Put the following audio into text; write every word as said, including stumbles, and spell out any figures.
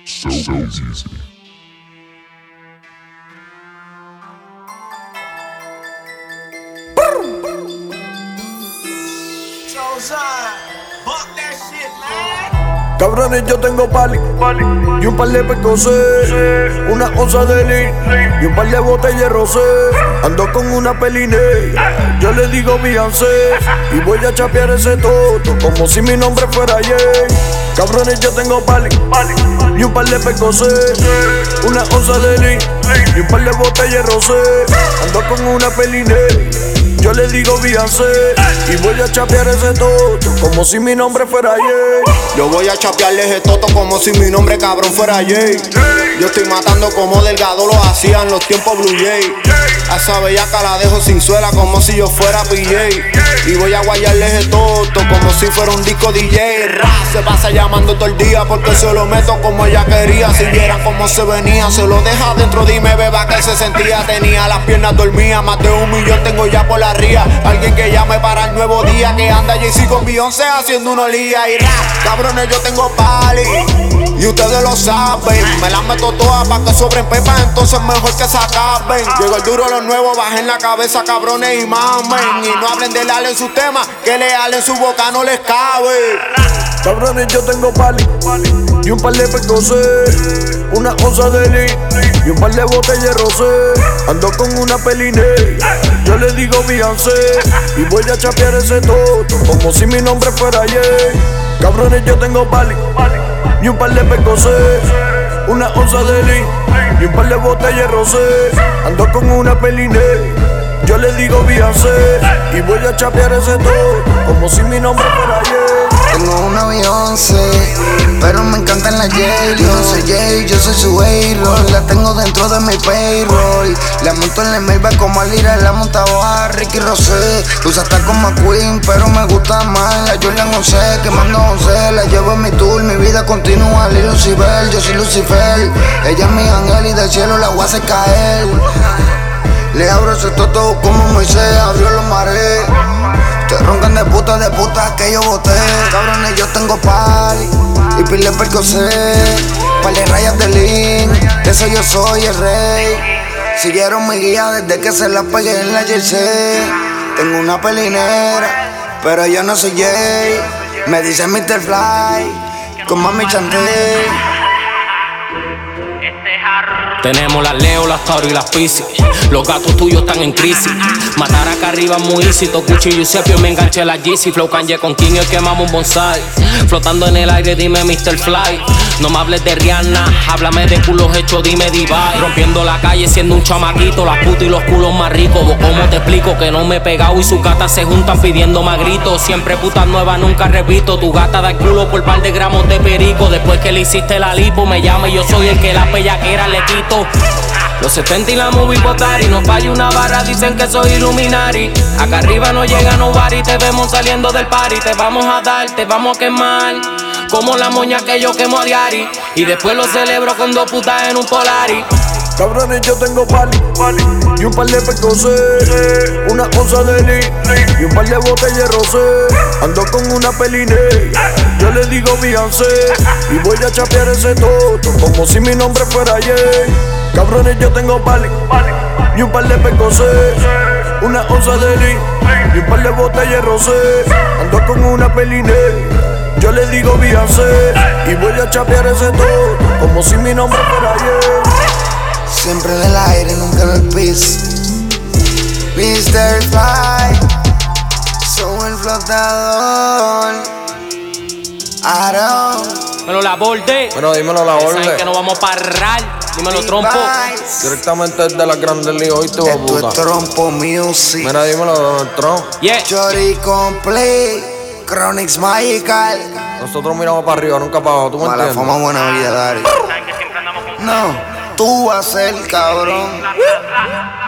So, so easy. Cabrones, yo tengo pali, pali y un par de percocés, una onza de lean y un par de botellas de rosé. Ando con una peline, yo le digo Beyoncé, y voy a chapear ese toto como si mi nombre fuera Jay. Cabrones, yo tengo pali, pali y un par de percocés, una onza de lean y un par de botellas de rosé. Ando con una peline, yo le digo Beyoncé, y voy a chapear ese toto como si mi nombre fuera Jay. Yo voy a chapearle ese toto como si mi nombre cabrón fuera Jay. Yo estoy matando como Delgado lo hacía en los tiempos Blue Jay. A esa bellaca la dejo sin suela como si yo fuera P J. Y voy a guayarle ese toto como si fuera un disco D J. Ra, se pasa llamando todo el día porque se lo meto como ella quería. Si vieran cómo se venía, se lo deja adentro, dime beba que se sentía. Tenía las piernas dormidas, más de un millón tengo ya por la ría. Alguien que llame para el nuevo día, que anda Jay-Z con Beyoncé haciendo una olía. Y ra, cabrones, yo tengo pali y ustedes lo saben. Me las meto todas pa' que sobren pepa, entonces mejor que se acaben. Llegó el duro, los nuevos, bajen la cabeza, cabrones, y mamen. Y no hablen de leal en sus temas, que leal en su boca no les cabe. Cabrones, yo tengo pali y un par de percocés, una onza de lean y un par de botellas de rosé. Ando con una peline, yo le digo Beyoncé, y voy a chapear ese toto como si mi nombre fuera Jay. Cabrones, yo tengo pali y un par de percocés, una onza de lean y un par de botellas de rosé. Ando con una peline, yo le digo Beyoncé, y voy a chapear ese toto como si mi nombre fuera Jay. Tengo una Beyoncé, pero me encantan las J. Yo no soy Jay, yo soy su A-roll. La tengo dentro de mi payroll. La monto en la Maybach como a Lira, la montaba a Ricky Rosé. Usa hasta como Queen, pero me gusta más la Jordan once, quemando once. La llevo en mi tour, mi vida continúa. Lil Lucifer, yo soy Lucifer. Ella es mi ángel y del cielo la voy a hacer caer. Le abro ese toto como Moisés abrió los mares. Te roncan de puta, de puta que yo boté. Cabrones, yo tengo pali y pile percocé, par de rayas de lean, de eso yo soy el rey. Siguieron mi guía desde que se la pegué en la jersey. Tengo una pelinera, pero yo no soy Jay. Me dicen mister Fly, con mami chanté. Tenemos las Leo, las Tauro y las Piscis. Los gatos tuyos están en crisis. Matar acá arriba muy easy. To cuchillo y sepio, me enganché la Yeezy. Flow Kanye con King y quemamos un bonsai. Flotando en el aire, dime mister Fly. No me hables de Rihanna, háblame de culos hechos, dime Divide. Rompiendo la calle siendo un chamaquito. Las putas y los culos más ricos. ¿Vos cómo te explico que no me he pegado y sus gatas se juntan pidiendo más gritos? Siempre putas nuevas, nunca repito. Tu gata da el culo por par de gramos de perico. Después que le hiciste la lipo, me llama y yo soy el que la bellaquera le quito. Los setenta y la movie botar y nos falla una barra, dicen que soy Illuminati. Acá arriba no llega nobody, te vemos saliendo del party. Te vamos a dar, te vamos a quemar, como la moña que yo quemo a diari. Y después lo celebro con dos putas en un Polari. Cabrones, yo tengo pali y un par de percocés, una onza de lean y un par de botellas de rosé. Ando con una peline, yo le digo Beyoncé, y voy a chapear ese toto como si mi nombre fuera Jay. Cabrones, yo tengo pali y un par de percocés, una onza de lean y un par de botellas de rosé. Ando con una peline, yo le digo Beyoncé, y voy a chapear ese toto como si mi nombre fuera Jay. Siempre en el aire, nunca en el piso. mister Fly, soy el flotador. Aaron. Dímelo la borde. Bueno, dímelo la Saben orden. que no vamos a parar. Dímelo trompo. Directamente desde la Grandes Ligas, hoy te voy a Esto puta. es Trompo Music. Mira, dímelo Donald Trump. Yeah. Chori Complete, Chronix Magical. Nosotros miramos para arriba, nunca para abajo, ¿tú me Mala entiendes? fama, buena vida, Dari. No, tú vas a ser cabrón.